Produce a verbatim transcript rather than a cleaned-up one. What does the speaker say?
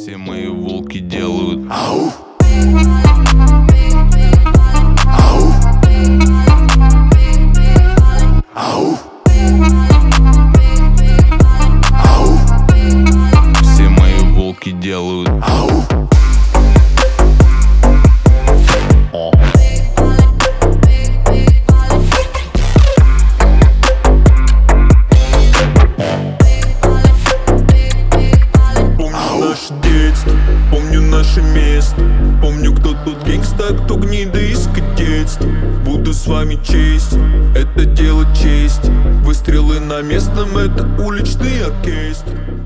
Все мои волки делают ау. Ау. Ау. Ау. Все мои волки делают ау. О. Наше детство, помню наше место. Помню, кто тут гангста, кто гнида из кадетства. Буду с вами честь, это дело чести. Выстрелы на местном, это уличный оркестр.